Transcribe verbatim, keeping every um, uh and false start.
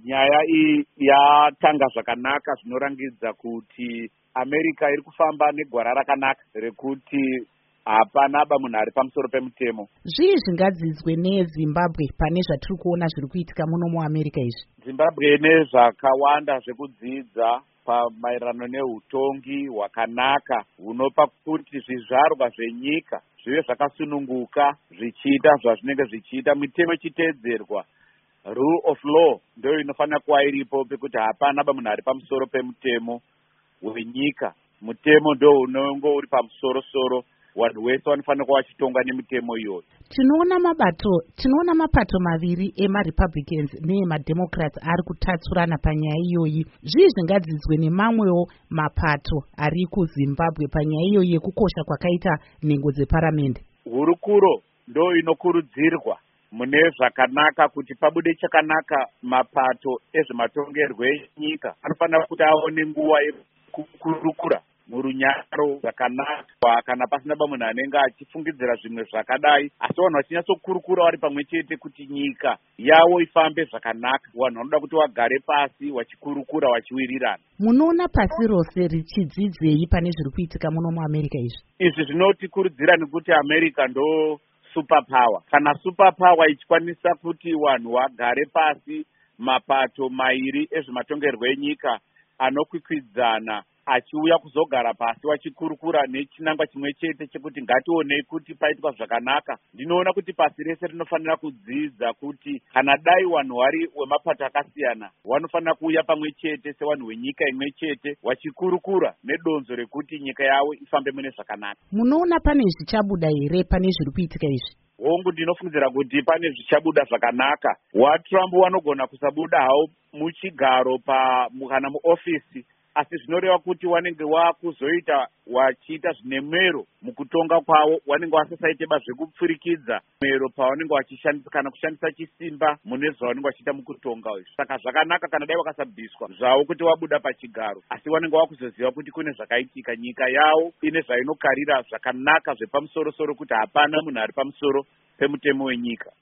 nyaya iyi yatanga zvakanaka zvinorangidza kuti America iri kufamba negwara rakanaka rekuti hapanaba munhu ari pamusoro pemutemo. Zvii zvingadzidzwe neZimbabwe pane zvatiri kuona zviri kuitika muno muAmerica izvi? Zimbabwe ine zvakawanda zvekudzidza pamaererano neutongi hwakanaka hunopa kuti zvizvarwa zvenyika zvive zvakasununguka zvichiita zvazvinenge zvichiita, mitemo ichiteedzerwa. Rule of law ndio inofanira kuva iripo pekuti hapana munhu ari pamusoro pemutemo wenyika. Mutemo ndio unonge uri pamusoro-soro, vanhu vese vanofanira kuva vachitongwa nemitemo iyoyo. Tinoona mabato, tinoona mapato maviri ema-Republicans neema-Democrats ari kutatsurana panyaya iyoyi. Zvii zvingadzidzwe nemamwewo mapato ari kuZimbabwe panyaya iyoyi yekukosha kwakaita nhengo dzeparamende? Hurukuro ndo inokurudzirwa mune zvakanaka kuti pabude chakanaka. Mapato ezvematongerwo enyika anofanira kuti aone nguva yekukurukura murunyaro zvakanaka, kana pasina munhu anenge achifungidzira zvimwe zvakadai, asi vanhu vachinyatsokurukura vari pamwe chete kuti nyika yavo ifambe zvakanaka. Vanhu vanoda kuti vagare pasi vachikurukura vachiwirirana. Munoona pasi rose richidzidzei pane zviri kuitika muno muAmerica izvi? Izvi zvinotikurudzira nekuti America ndo super power. Kana super power ichikwanisa kuti vanhu vagare pasi, mapato mairi ezvematongerwo enyika anokwikwidzana achiuya kuzogara pasi vachikurukura nechinangwa chimwe chete chekuti ngationei kuti paitwa zvakanaka, ndinoona kuti pasi rese rinofanira kudzidza kuti kana dai vanhu vari wemapato akasiyana vanofanira kuuya pamwe chete sevanhu venyika imwe chete vachikurukura nedonzo rekuti nyika yavo ifambe mune zvakanaka. Munoona pane zvichabuda here pane zviri kuitika izvi? Hongu ndinofungidzira kuti pane zvichabuda zvakanaka. WaTrump vanogona kusabuda havo muchigaro pa kana muofisi, asi zvinoreva kuti wanenge wakuzoita wachiita zvine mwero mukutonga kwavo, wanenge wasasaite zvekupfurikidza mwero pawanenge wachishandisa kana kushandisa chisimba mune zvawanenge wachiita mukutonga izvi. Saka zvakanaka kana dai wakasabviswa zvavo kuti wabuda pachigaro, asi wanenge wakuzoziva kuti kune zvakaitika, nyika yavo ine zvainokarira zvakanaka zvepamusoro-soro, kuti hapana munhu ari pamusoro pemutemo wenyika.